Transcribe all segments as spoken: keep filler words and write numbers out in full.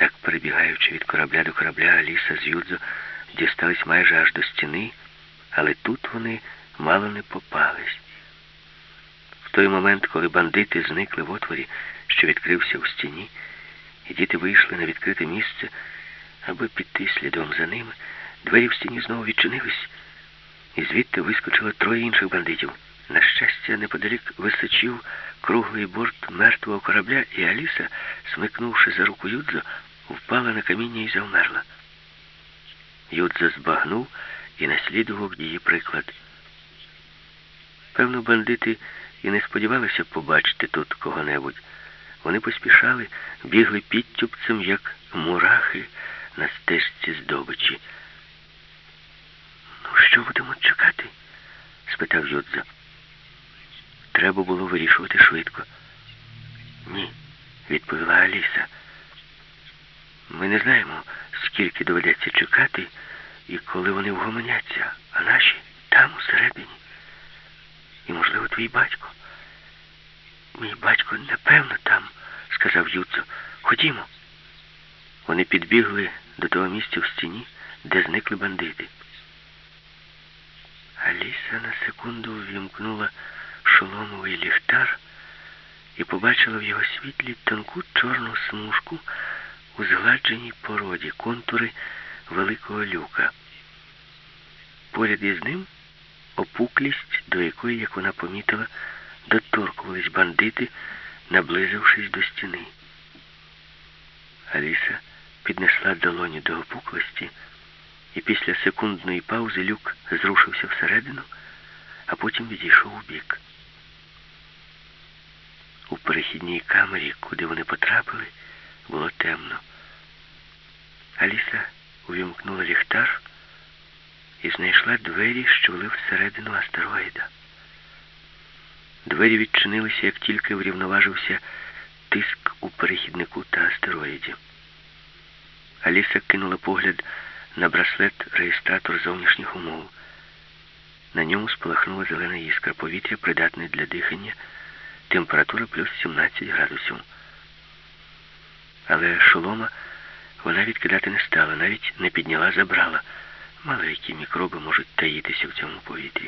Так, перебігаючи від корабля до корабля, Аліса з Юдзо дістались майже аж до стіни, але тут вони мало не попались. В той момент, коли бандити зникли в отворі, що відкрився у стіні, і діти вийшли на відкрите місце, аби піти слідом за ними, двері в стіні знову відчинились, і звідти вискочило троє інших бандитів. На щастя, неподалік височив круглий борт мертвого корабля, і Аліса, смикнувши за руку Юдзо, впала на каміння і завмерла. Юдзо збагнув і наслідував її приклад. Певно, бандити і не сподівалися побачити тут кого-небудь. Вони поспішали, бігли підтюпцем, як мурахи на стежці здобичі. «Ну, що будемо чекати?» – спитав Юдзо. Треба було вирішувати швидко. «Ні», – відповіла Аліса. «Ми не знаємо, скільки доведеться чекати і коли вони вгомоняться, а наші там, усередині. І, можливо, твій батько». «Мій батько, напевно, там», – сказав Юдзо. «Ходімо». Вони підбігли до того місця в стіні, де зникли бандити. Аліса на секунду ввімкнула шоломовий ліхтар і побачила в його світлі тонку чорну смужку у згладженій породі, контури великого люка. Поряд із ним опуклість, до якої, як вона помітила, доторкувались бандити, наблизившись до стіни. Аліса піднесла долоні до опуклості, і після секундної паузи люк зрушився всередину, а потім відійшов у бік. У перехідній камері, куди вони потрапили, було темно. Аліса увімкнула ліхтар і знайшла двері, що вели всередину астероїда. Двері відчинилися, як тільки врівноважився тиск у перехіднику та астероїді. Аліса кинула погляд на браслет-реєстратор зовнішніх умов. На ньому спалахнула зелена іскра, повітря придатне для дихання, температура плюс сімнадцять градусів. Але шолома вона відкидати не стала, навіть не підняла забрала. Мало які мікроби можуть таїтися в цьому повітрі.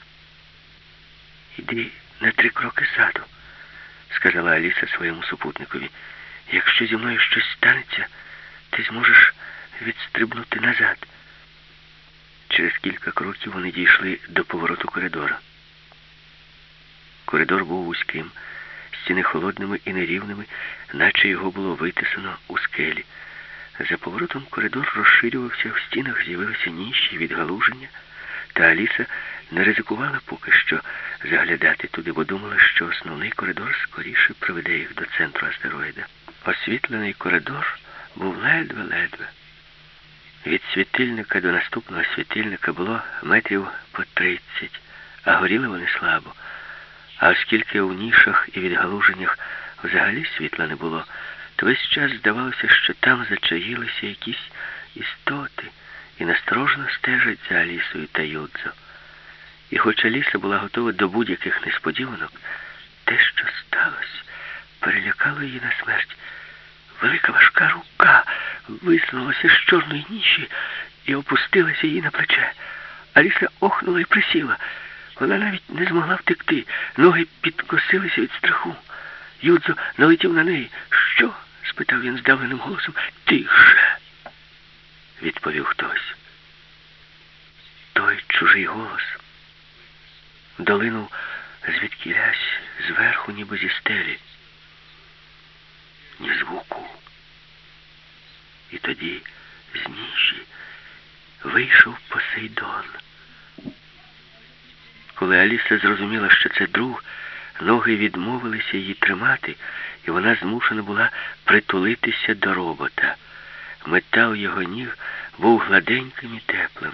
«Іди на три кроки ззаду», – сказала Аліса своєму супутникові. «Якщо зі мною щось станеться, ти зможеш відстрибнути назад». Через кілька кроків вони дійшли до повороту коридора. Коридор був вузьким, стіни холодними і нерівними, наче його було витисано у скелі. За поворотом коридор розширювався, в стінах з'явилися ніші, відгалуження, та Аліса не ризикувала поки що заглядати туди, бо думала, що основний коридор скоріше приведе їх до центру астероїда. Освітлений коридор був ледве-ледве. Від світильника до наступного світильника було метрів по тридцять, а горіли вони слабо. А оскільки у нішах і відгалуженнях взагалі світла не було, то весь час здавалося, що там зачаїлися якісь істоти і насторожно стежать за Алісою та Юдзо. І хоч Аліса була готова до будь-яких несподіванок, те, що сталося, перелякало її на смерть. Велика важка рука висунулася з чорної ніші і опустилася їй на плече. Аліса охнула і присіла. Вона навіть не змогла втекти. Ноги підкосилися від страху. Юдзо налетів на неї. «Що?» – спитав він здавленим голосом. «Тише!» – відповів хтось. Той чужий голос долинув звідкілясь зверху, ніби зі стелі. Ні звуку. І тоді з ніші вийшов Посейдон. Коли Аліса зрозуміла, що це друг, ноги відмовилися її тримати, і вона змушена була притулитися до робота. Метал його ніг був гладеньким і теплим.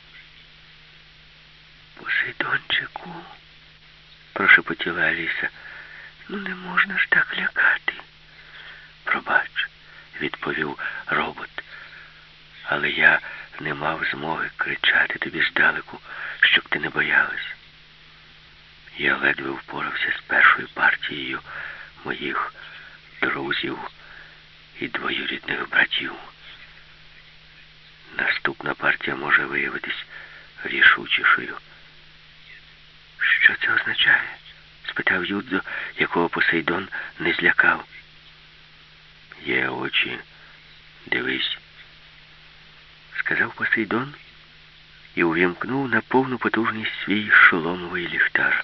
«Посейдончику», – прошепотіла Аліса, – «ну не можна ж так лякати». «Пробач», – відповів робот, – «але я не мав змоги кричати тобі здалеку, щоб ти не боялась. Я ледве впорався з першою партією моїх друзів і двоюрідних братів». бандитів. Наступна партія може виявитись рішучішою. Що це означає? Спитав Юдзо, якого Посейдон не злякав. Є очі, дивись, сказав Посейдон і увімкнув на повну потужність свій шоломовий ліхтар.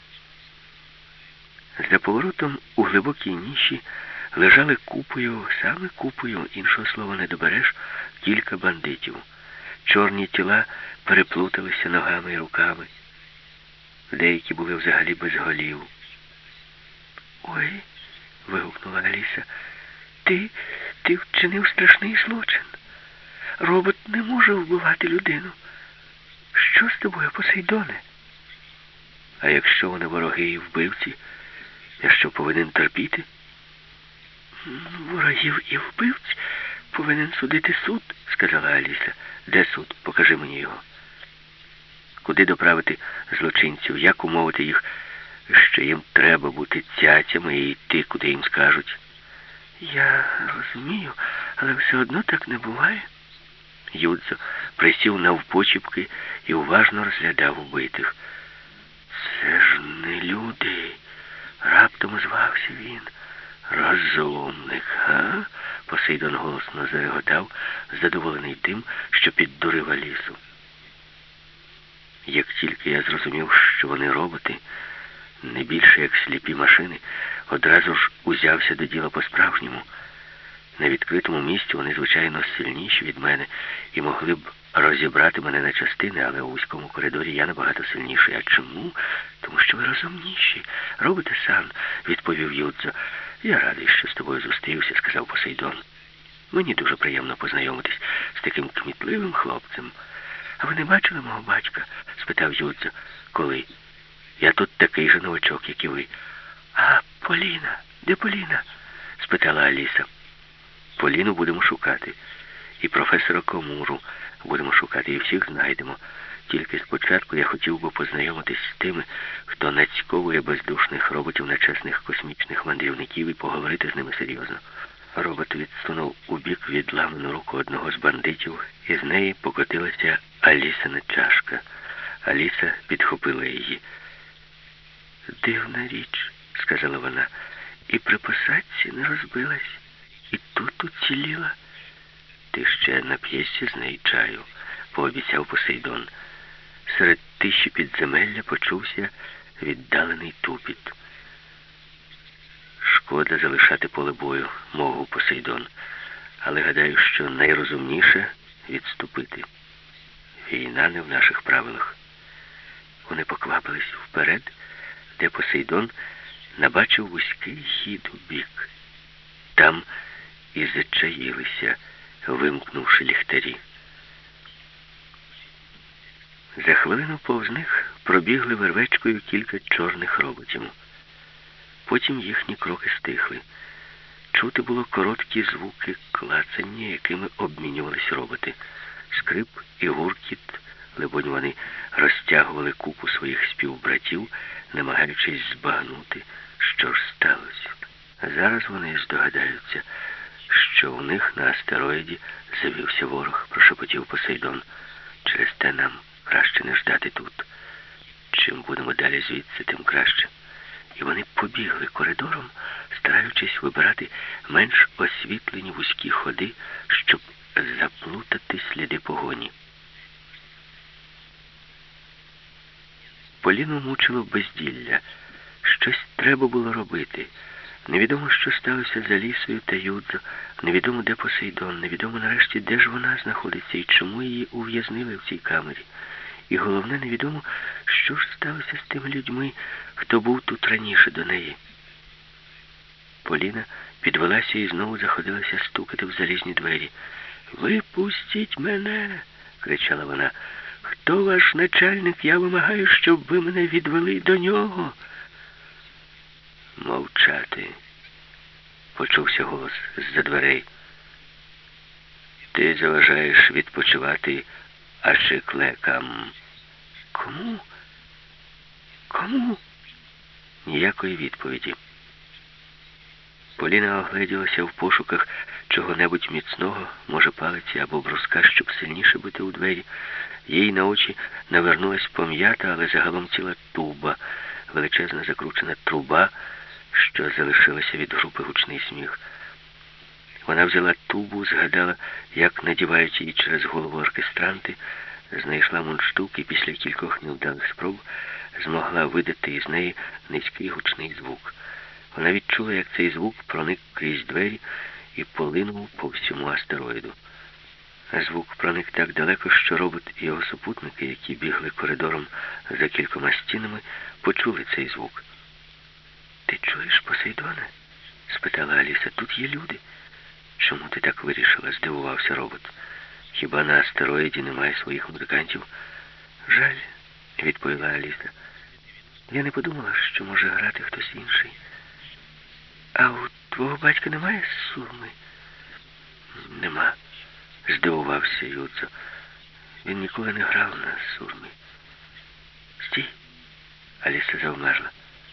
За поворотом у глибокій ніші лежали купою, саме купою, іншого слова не добереш, кілька бандитів. Чорні тіла переплуталися ногами і руками. Деякі були взагалі без голів. «Ой!» — вигукнула Аліса. «Ти, ти вчинив страшний злочин. Робот не може вбивати людину. Що з тобою, Посейдоне?» «А якщо вони вороги і вбивці, я що, повинен терпіти?» «Ворогів і вбивць повинен судити суд», — сказала Аліса. «Де суд? Покажи мені його. Куди доправити злочинців? Як умовити їх, що їм треба бути цяцями і йти, куди їм скажуть?» «Я розумію, але все одно так не буває». Юдзо присів навпочіпки і уважно розглядав убитих. «Це ж не люди!» — раптом озвався він. «Розумник, га?» — Посейдон голосно зареготав, задоволений тим, що піддурив Алісу. Як тільки я зрозумів, що вони роботи, не більше як сліпі машини, одразу ж узявся до діла по-справжньому. На відкритому місці вони, звичайно, сильніші від мене і могли б розібрати мене на частини, але у вузькому коридорі я набагато сильніший. А чому? Тому що ви розумніші. Роботе-сан, відповів Юдзо. Я радий, що з тобою зустрівся, сказав Посейдон. Мені дуже приємно познайомитись з таким кмітливим хлопцем. А ви не бачили мого батька? Спитав Юдзо. Коли? Я тут такий же новачок, як і ви. А Поліна? Де Поліна? Спитала Аліса. Поліну будемо шукати. І професора Комуру будемо шукати, і всіх знайдемо. Тільки спочатку я хотів би познайомитись з тими, хто нацьковує бездушних роботів на чесних космічних мандрівників і поговорити з ними серйозно. Робот відсунув у бік відламану руку одного з бандитів, і з неї покотилася Алісина чашка. Аліса підхопила її. «Дивна річ», — сказала вона, — «і при посадці не розбилась, і тут уціліла». «Ти ще нап'єшся з неї чаю», — пообіцяв Посейдон. Серед тиші підземелля почувся віддалений тупіт. «Шкода залишати поле бою», — мовив Посейдон. «Але гадаю, що найрозумніше відступити. Війна не в наших правилах». Вони поквапились вперед, де Посейдон набачив вузький хід у бік. Там і зачаїлися, вимкнувши ліхтарі. За хвилину повз них пробігли вервечкою кілька чорних роботів. Потім їхні кроки стихли. Чути було короткі звуки клацання, якими обмінювались роботи. Скрип і гуркіт, либонь вони розтягували купу своїх співбратів, намагаючись збагнути, що ж сталося. Зараз вони здогадаються, що у них на астероїді завівся ворог, прошепотів Посейдон. Через те нам краще не ждати тут. Чим будемо далі звідси, тим краще. І вони побігли коридором, стараючись вибирати менш освітлені вузькі ходи, щоб заплутати сліди погоні. Поліну мучило безділля. Щось треба було робити. Невідомо, що сталося з Алісою та Юдзо, невідомо, де Посейдон, невідомо нарешті, де ж вона знаходиться і чому її ув'язнили в цій камері. І головне, невідомо, що ж сталося з тими людьми, хто був тут раніше до неї. Поліна підвелася і знову заходилася стукати в залізні двері. «Випустіть мене!» — кричала вона. «Хто ваш начальник? Я вимагаю, щоб ви мене відвели до нього!» «Мовчати!» — почувся голос з-за дверей. «Ти заважаєш відпочивати ашиклекам». «Кому? Кому?» Ніякої відповіді. Поліна огледілася в пошуках чого-небудь міцного, може палиці або бруска, щоб сильніше бити у двері. Їй на очі навернулась пом'ята, але загалом ціла туба, величезна закручена труба, що залишилася від групи гучний сміх. Вона взяла тубу, згадала, як надівають її через голову оркестранти, знайшла мундштук і після кількох невдалих спроб змогла видати із неї низький гучний звук. Вона відчула, як цей звук проник крізь двері і полинув по всьому астероїду. Звук проник так далеко, що робот і його супутники, які бігли коридором за кількома стінами, почули цей звук. «Ти чуєш, Посейдоне?» – спитала Аліса. «Тут є люди». «Чому ти так вирішила?» – здивувався робот. «Хіба на астероїді немає своїх музикантів?» «Жаль», – відповіла Аліса. «Я не подумала, що може грати хтось інший». «А у твого батька немає сурми?» «Нема», – здивувався Юцо. «Він ніколи не грав на сурмі». «Стій!» – Аліса завмерла.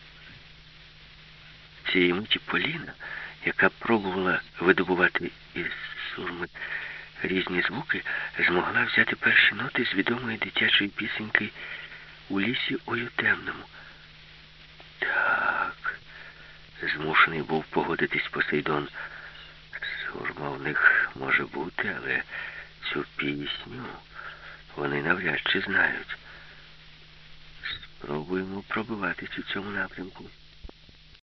Цієї миті Поліна, яка пробувала видобувати із сурми різні звуки, змогла взяти перші ноти з відомої дитячої пісеньки «У лісі ой у темному». Так, змушений був погодитись Посейдон. Сурма в них може бути, але цю пісню вони навряд чи знають. Спробуємо пробиватись у цьому напрямку.